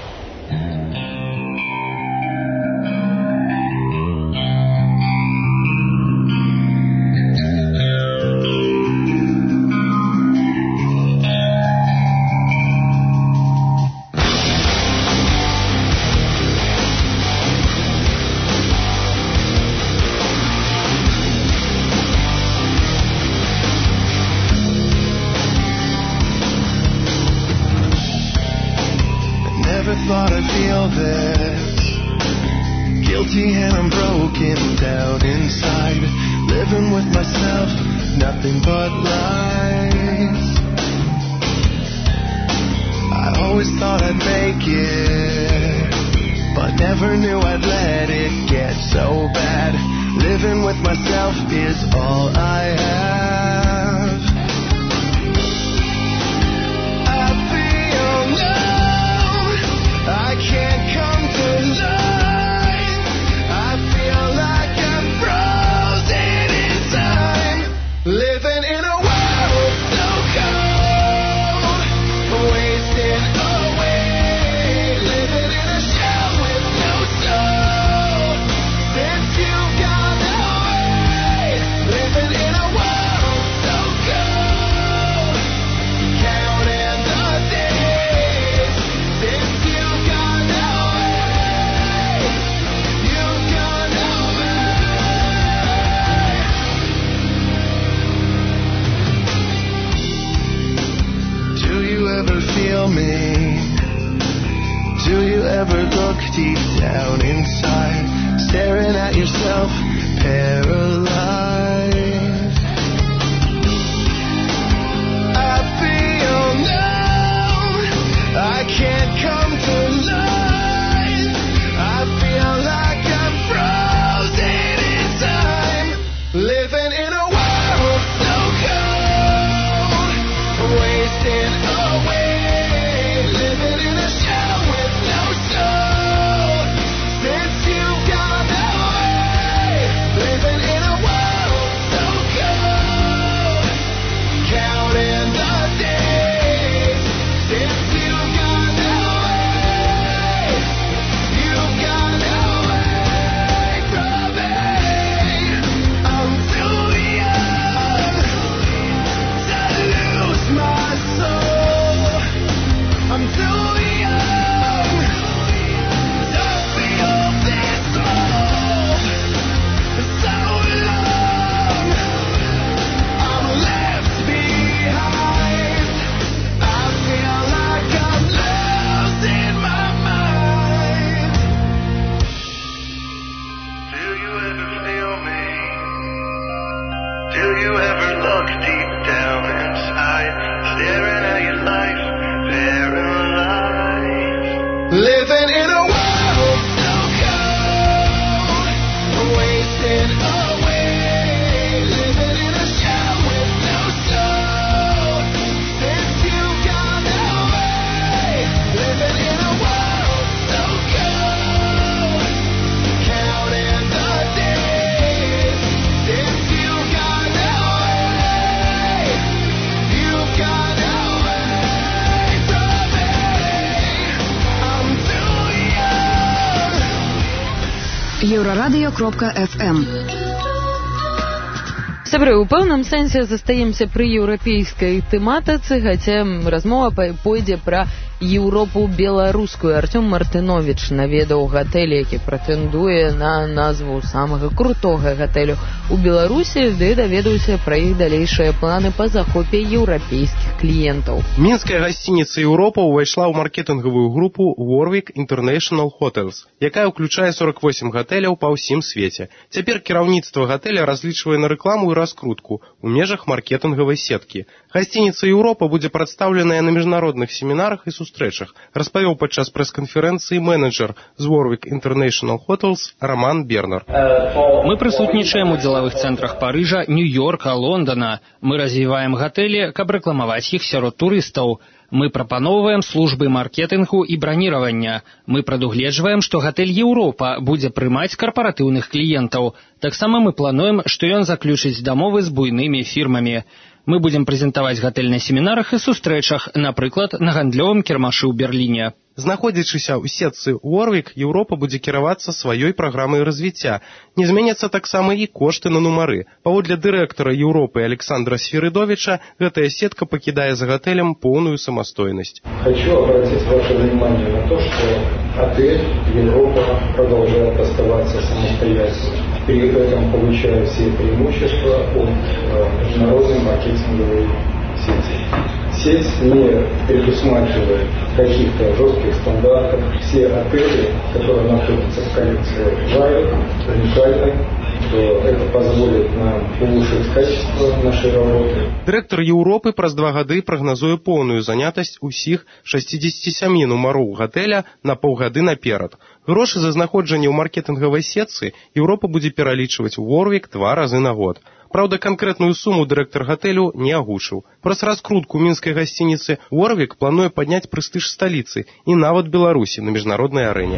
Thought I'd feel this guilty and I'm broken down inside, living with myself, nothing but lies. I always thought I'd make it, Never knew I'd let it get so bad. Living with myself is all I have. I feel numb, I can't come to life. I feel like I'm frozen in time. Living in a world so cold, wasting away. Living in a shell with no soul. Since you've gone away, living in a world so cold, counting the days. Since you've gone away, you've gone away. Do you ever feel me? Do you ever look deep down inside, staring at yourself, paralyzed? I feel numb, I can't come to life. I feel like I'm frozen in time. Living in a world so cold, wasting away. Living in a shell with no soul. Since you've gone away, living in a world so cold, counting the days. Since you've gone away, you've gone away from me. I'm too young to lose my soul. I'm too young to feel this love. So long I'm left behind. I feel like I'm losing my mind. Do you ever feel me? Do you ever look deep down inside, staring at your life, paralyzed? Living in a world so cold, wasting away. Living in a shell with no soul. Since you've gone away, living in a world so cold, counting the days. Since you've gone away, you've gone away from me. I'm too young. Еврорадио.FM. Сябры, у пэўным сэнсе застаемся пры еўрапейскай тэматыцы, хаця размова пойдзе пра Еўропу беларускую. Артём Мартыновіч наведаў гатэль, які прэтэндуе на назву самага крутога гатэлю у Беларусі, ды даведаўся пра іх далейшыя планы па захопе еўрапейскіх кліентаў. Мінская гасцініца Еўропа ўвайшла ў маркетынгавую групу Warwick International Hotels, якая ўключае 48 гатэляў па ўсім свеце. Цяпер кіраўніцтва гатэля разлічвае на рэкламу і раскрутку ў межах маркетынгавай сеткі. Гасцініца Еўропа будзе прадстаўленая на міжнародных семінарах і сустрэчах, распавёў падчас прэс-канферэнцыі менеджер з Warwick International Hotels Роман Бернер. Мы прысутнічаем у дзелавых цэнтрах Парыжа, Нью-Йорка, Лондона. Мы развіваем гатэлі, каб рэкламаваць іх сярод турыстаў. Мы прапаноўваем службы маркетынгу і браніравання. Мы прадугледжваем, што гатэль Еўропа будзе прымаць карпаратыўных кліентаў. Таксама мы плануем, што ён заключыць дамовы з буйнымі фірмамі. Мы будзем прэзентаваць гатэль на семінарах і сустрэчах, напрыклад, на гандлёвым кірмашы ў Берліне. Знаходзячыся ў сетцы Warwick, Еўропа будзе кіравацца сваёй праграмай развіцця. Не зменяцца таксама і кошты на нумары. Паводле дырэктара Еўропы Александра Сферыдовича, гэтая сетка пакідае за гатэлем поўную самастойнасць. Хочу обратить ваше внимание на то, что отель Европа продолжает оставаться самостоятельным. При этом получая все преимущества от международной маркетинговой сети. Сеть не предусматривает каких-то жестких стандартов. Все отели, которые находятся в коллекции Warwick, уникальны что это позволит нам улучшить качество нашей работы. Дырэктар Еўропы праз 2 гады прагназуе поўную занятасць усіх 67 нумароў гатэля на паўгады наперад. Грошы за знаходжанне ў маркетынгавай сетцы Еўропа будзе пералічваць у Warwick 2 разы на год. Праўда, канкрэтную суму дырэктар гатэлю не агучыў. Праз раскрутку мінскай гасцініцы Warwick плануе падняць прэстыж сталіцы і нават Беларусі на міжнароднай арэне.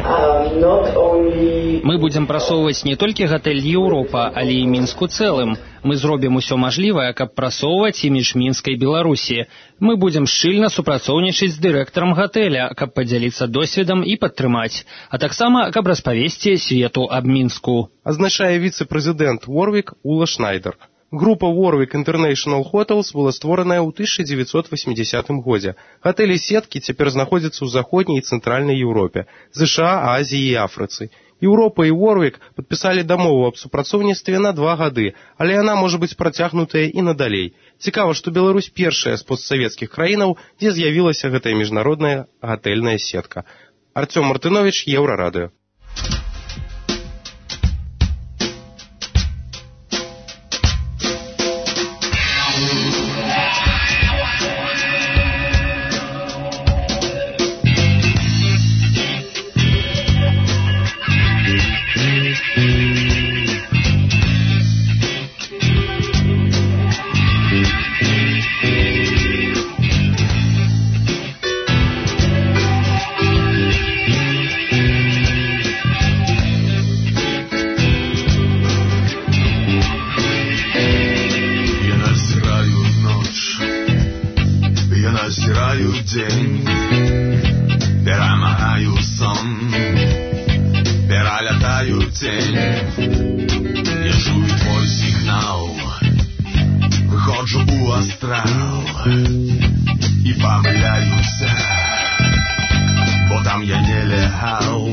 Мы будзем прасоўваць не толькі гатэль Еўропа, але і Мінск у цэлым. Мы зробім усё мажлівае, каб прасоўваць імідж мінскай Беларусі. Мы будзем шчыльна супрацоўнічаць з дырэктарам gaтэля, каб падзяліцца досведам і падтрымаць, а таксама, каб распавесці свету аб Мінску. Азначае віцэ-прэзідэнт Warwick Ула Шнайдер. Група Warwick International Hotels была створаная ў 1980 годзе. Гатэлі сеткі цяпер знаходзяцца ў заходняй і цэнтральнай Еўропе, ЗША, Азіі і Афрыцы. Еўропа і Warwick падпісалі дамову аб супрацоўніцтве на 2 гады, але яна можа быць працягнутая і надалей. Цікава, што Беларусь першая з постсавецкіх краінаў, дзе з'явілася гэтая міжнародная гатэльная сетка. Артём Мартынович, Еўрарадыё. день, перемагаю сон, перелетаю тень. Я чую твой сигнал, выходжу у астрал и помиляюся, бо там я нелегал.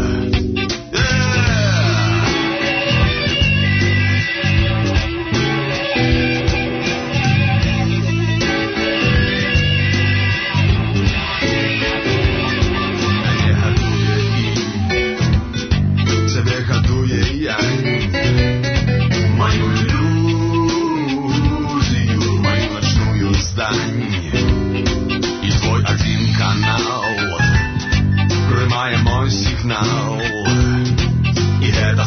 И твой один канал прямая мой сигнал. И это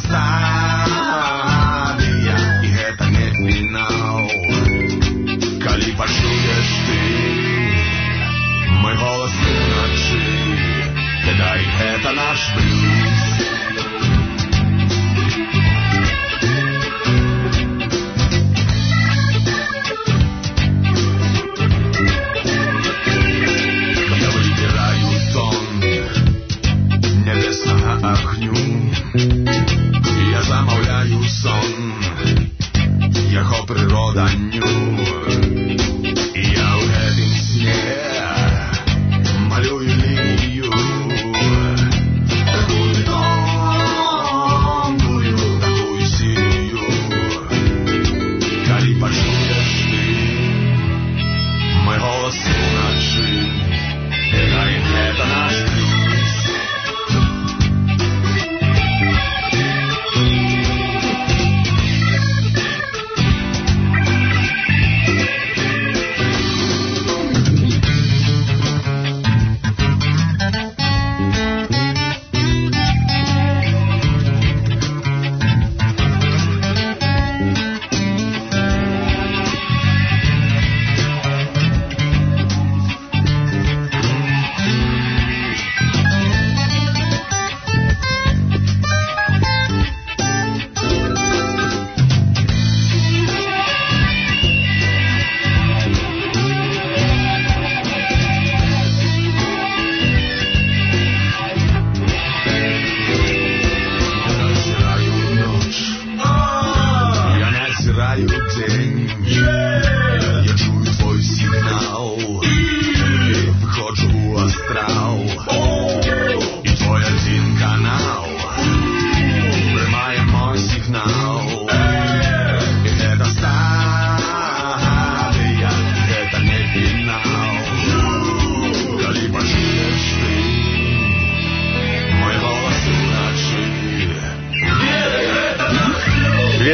стадия, и это не финал. Коли почуешь ты мой голос вночи, тогда и это наш блюз. Я замовляю сон, його природа ню, і я у гэтым сне малюю лінію, таку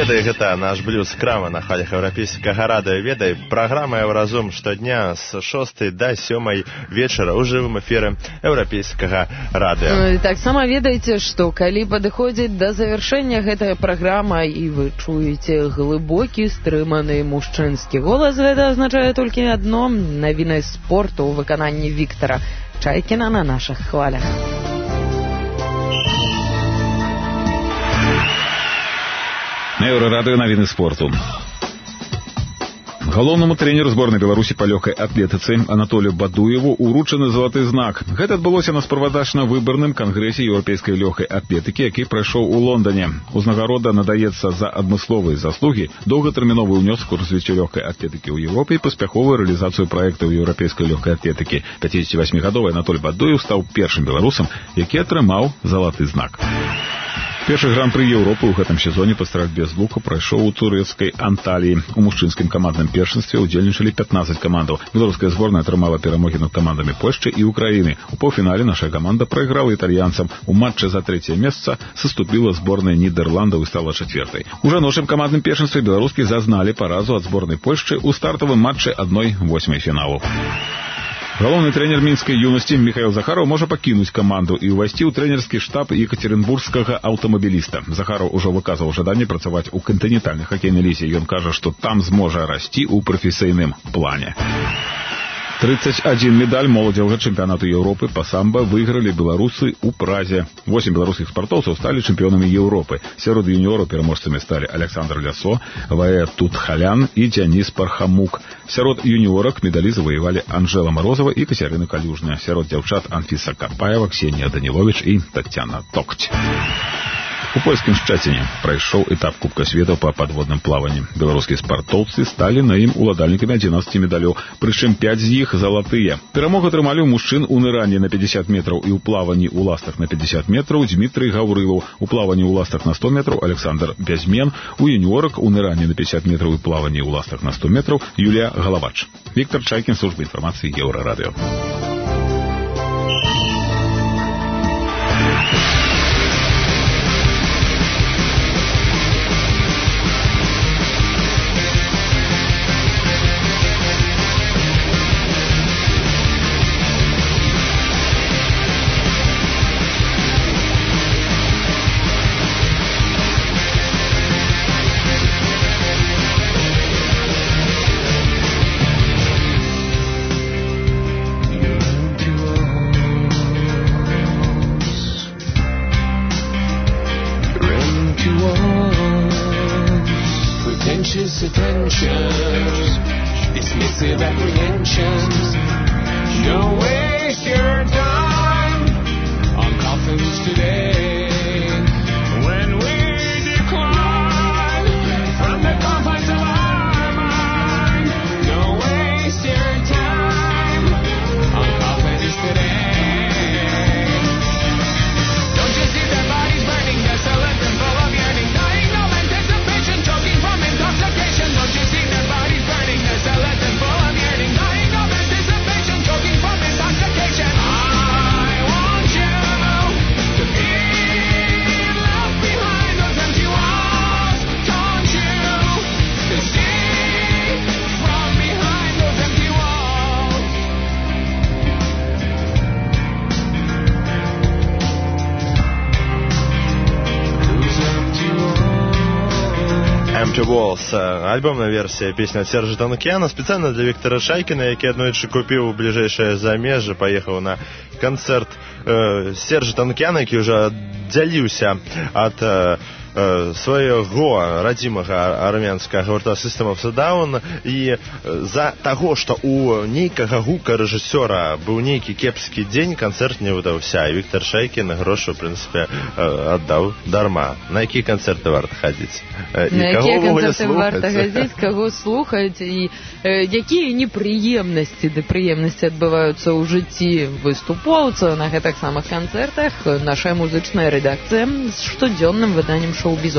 ведай, гэта наш блюз крама на хвалях еўрапейскага радыё. Ведай, праграма «Еўразум» штодня з 6 до 7 вечара ў жывым эфіры еўрапейскага радыё. Таксама ведаеце, што калі падыходзіць да завяршэння гэтая праграма і вы чуеце глыбокі, стрыманы мужчынскі голас, гэта азначае толькі адно: навіны спорту ў выкананні Віктара Чайкіна на нашых хвалях. На Еўрарадыё навіны спорту. Галоўнаму трэнеру зборнай Беларусі па лёгкай атлетыцы Анатолію Бадуеву уручаны залаты знак. Гэта адбылося на справадачна-выбарным кангрэсе еўрапейскай лёгкай атлетыкі, які прайшоў у Лондане. Узнагарода надаецца за адмысловыя заслугі, доўгатэрміновы ўнёсак у развіццё лёгкай атлетыкі ў Еўропе і паспяховую рэалізацыю праектаў еўрапейскай лёгкай атлетыкі. 58-гадовы Анатоль Бадуев стаў першым беларусам, які атрымаў залаты знак. Першы гран-пры Еўропы ў гэтым сезоне па стральбе з лука прайшоў у турэцкай Анталіі. У мужчынскім камандным першынстве ўдзельнічалі 15 камандаў. Беларуская зборная атрымала перамогі над камандамі Польшчы і Украіны. У паўфінале наша каманда прайграла італьянцам. У матчы за 3-е месца саступіла зборная Нідерландаў і стала 4-й. У жаночым камандным першынстве беларускі зазналі паразу ад зборнай Польшчы ў стартавым матчы 1/8 фіналу. Галоўны трэнер мінскай юнасці Міхаіл Захараў можа пакінуць каманду і ўвайсці ў трэнерскі штаб екатеринбургскага аўтамабіліста. Захараў ужо выказваў жаданне працаваць у кантынентальнай хакейнай лізе. Ён кажа, што там зможа расці ў прафесійным плане. 31 медаль моладзевага чэмпіянату Еўропы па самба выйгралі беларусы ў Празе. 8 беларускіх спартоўцаў сталі чэмпіёнамі Еўропы. Сярод юніораў пераможцамі сталі Александр Лясо, Вае Тутхалян і Дзяніс Пархамук. Сярод юніорак медалі заваявалі Анжела Морозова і Кацярына Калюжная. Сярод дзяўчат Анфіса Капаева, Ксенія Даніловіч і Тацяна Токць. У польскім Шчаціне прайшоў этап Кубка свету па падводным плаванні. Беларускія спартоўцы сталі на ім уладальнікамі 11 медалёў, прычым 5 з іх залатыя. Перамогу атрымалі ў мужчын у ныранні на 50 метраў і ў плаванні ў ластах на 50 метраў Дмітрый Гаўрылаў, у плаванні ў ластах на 100 метраў Александр Бязмен, у юніорак у ныранні на 50 метраў і плаванні ў ластах на 100 метраў Юлія Галавач. Віктор Чайкін, служба інфармацыі Еўрарадыё. Attentions, dismissive apprehensions. Don't waste your time on coffins today. When we decline from the confines of our mind, don't waste your time on coffins today. Don't you see their bodies burning, desolate and full of yearning, dying of anticipation, choking from intoxication. Don't you see their bodies burning, desolate and full of yearning, dying of anticipation, choking from intoxication. I want you to be left behind those empty walls. Don't you to see from behind those empty walls. Those empty walls. Empty Walls, альбомная версія песні ад Сержа Танкіяна, спецыяльна для Віктара Чайкіна, які аднойчы купіў бліжэйшае замежжа, паехаў на канцэрт Сержа Танкіяна, які ўжо аддзяліўся ад свайго радзімага армянскага гурта System of a Down, і за таго, што у нейкага гука рэжысёра быў нейкі кепскі дзень, канцэрт не ўдаўся, і Віктар Чайкін грошы, ў прынцыпе, аддаў дарма. На якія канцэрты варта хадзіць? На якія канцэрты варта хадзіць, каго слухаць, і якія непрыемнасці ды прыемнасці адбываюцца ў жыцці выступоўцаў на гэтых самых канцэртах. Наша музычная рэдакцыя з штодзённым выданнем шоу-бізу.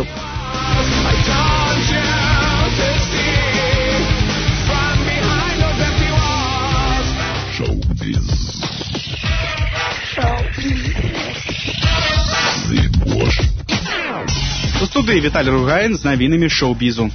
студыі Віталій Ругаін з навінамі шоу-бізу.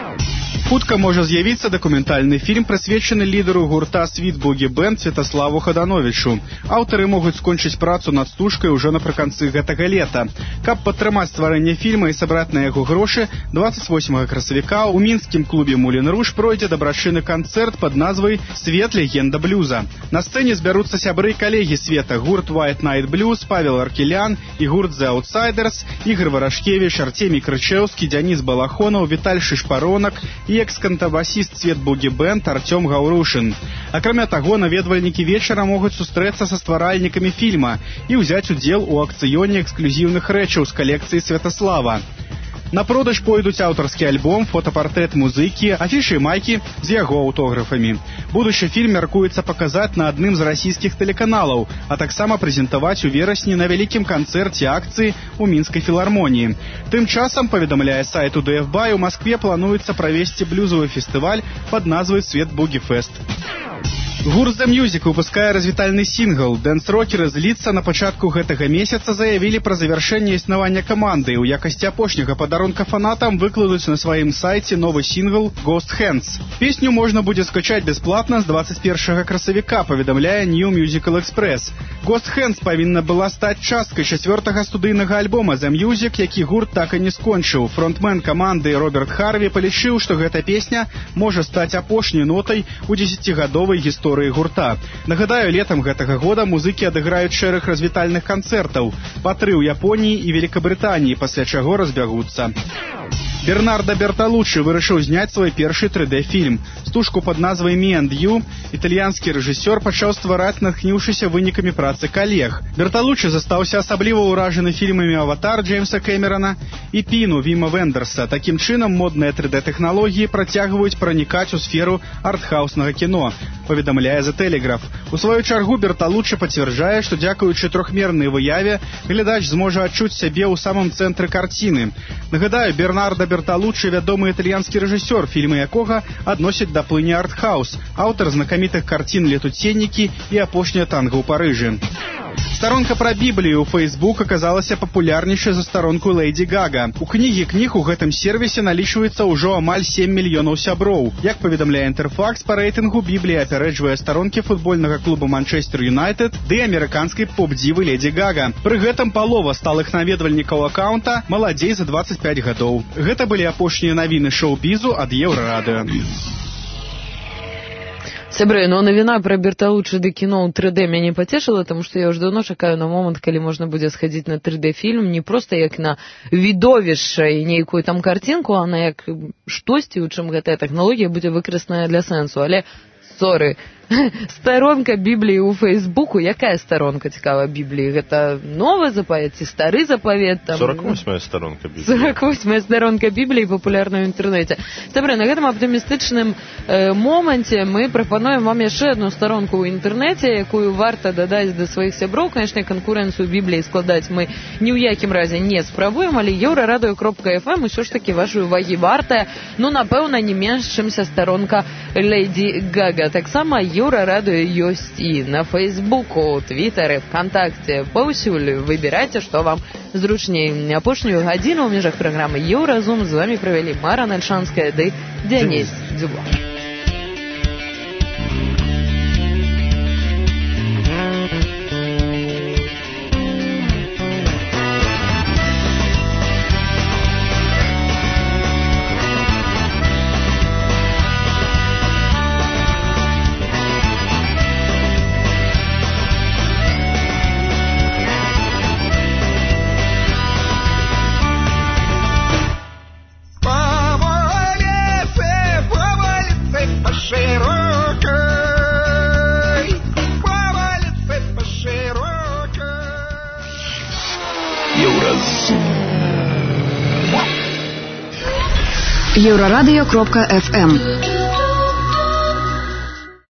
Хутка можа з'явіцца дакументальны фільм, прысвечаны лідару гурта Sweet Boogie Band Святаславу Хадановичу. Аўтары могуць скончыць працу над стужкай ужо напрыканцы гэтага лета. Каб падтрымаць стварэнне фільма і сабраць на яго грошы, 28 красавіка ў мінскім клубе «Мулен Руж» пройдзе дабрачынны канцэрт пад назвай «Свет легенда блюза». На сцэне збяруцца сябры і калегі Света, гурт White Night Blues, Павел Аркелян і гурт The Outsiders, Ігор Варашкевіч, Артемій Крычэўскі, Дзяніс Балахонаў, Віталь Шишпаронак і экс-кантабасіст Sweet Boogie Band Артём Гаўрушын. Акрамя таго, наведвальнікі вечара могуць сустрэцца са стваральнікамі фільма і ўзяць удзел у акцыёне эксклюзіўных рэчаў з калекцыі Святаслава. На продаж пойдуць аўтарскі альбом, фотапартрэт музыкі, афішы і майкі з яго аўтографамі. Будучы фільм мяркуецца паказаць на адным з расійскіх тэлеканалаў, а таксама прэзентаваць у верасні на вялікім канцэрце акцыі ў мінскай філармоніі. Тым часам, паведамляе сайт УДФ-бай, у Маскве плануецца правесці блюзавы фестываль пад назвай Sweet Boogie Fest. Гурт The Music выпускае развітальны сінгл. Дэнс-рокеры з Лідса на пачатку гэтага месяца заявілі пра завяршэнне існавання каманды. У якасці апошняга падарунка фанатам выкладуць на сваім сайце новы сінгл «Ghost Hands». Песню можна будзе скачаць бясплатна з 21 красавіка, паведамляе New Musical Express. «Ghost Hands» павінна была стаць часткай 4-га студыйнага альбома The Music, які гурт так і не скончыў. Фронтмен каманды Роберт Харві палічыў, што гэта песня можа стаць апошняй нотай у 10-гадовай гісторыі гурта. Нагадаю, летам гэтага года музыкі адыграюць шэраг развітальных канцэртаў па 3 ў Японіі і Великабрытаніі, пасля чаго разбягуцца. Бернардо Берталуччи вырашыў зняць свой першы 3D-фільм. Стужку пад назвай «Me and You» італьянскі рэжысёр пачаў ствараць, натхніўшыся вынікамі працы калег. Берталуччи застаўся асабліва ўражаны фільмамі «Аватар» Джеймса Кэмерана і «Піну» Віма Вендерса. Такім чынам, модныя 3D-тэхналогіі працягваюць пранікаць у сферу артхауснага кіно, паведамляе The Telegraph. У сваю чаргу Берталуччи пацвярджае, што дзякуючы трохмернай выяве глядач зможа адчуць сябе ў самым цэнтры карціны. Нагадаю, Бернардо Берталуччи вядомы італьянскі рэжысёр, фільмы якога адносяць да плыні артхаус, аўтар знакамітых карцін «Летуценнікі» і «Апошняя танга ў Парыжы». Старонка пра Біблію ў Facebook аказалася папулярнейшай за старонку Лэйдзі Гага. У кнігі кніг у гэтым сервісе налічваецца ўжо амаль 7 мільёнаў сяброў. Як паведамляе Інтэрфакс, па рэйтынгу Біблія апярэджвае старонкі футбольнага клуба Манчестер Юнайтед ды амерыканскай поп-дзівы Лэдзі Гага. Пры гэтым палова сталых наведвальнікаў акаунта маладзей за 25 гадоў. Гэта былі апошнія навіны шоу-бізу ад Еўрарадыё. Сябры, но навіна пра Берталуччи ды кіно ў 3D мяне пацешыла, таму што я ўжо даўно чакаю на момант, калі можна будзе схадзіць на 3D-фільм не проста як на відовішча і нейкую там карцінку, а на як штосьці, у чым гэтая тэхналогія будзе выкарыстаная для сэнсу. Але, соры, старонка Бібліі ў Фейсбуку. Якая старонка, цікава, Бібліі? Гэта новы запавет ці стары запавет? 48-я старонка Бібліі. 48-я старонка Бібліі папулярна ў інтэрнэце. Сябры, на гэтым аптымістычным моманце мы прапануем вам яшчэ адну старонку ў інтэрнэце, якую варта дадаць да сваіх сяброў. Канешне, канкурэнцыю Бібліі складаць мы ні ў якім разе не спрабуем, але Еўрарадыё.фм усё ж такі вашай увагі вартая. Ну, напэўна, не менш, чымся старонка Лэйдзі Гага. Таксама Еўрарадыё ёсць і на Фейсбуку, Твітары, ВКонтакце. Паўсюль выбірайце, што вам зручней. Апошнюю гадзіну ў межах праграмы Еўразум з вамі правялі Мара Нальшанская ды Дзяніс Дзюба. Еврорадио.фм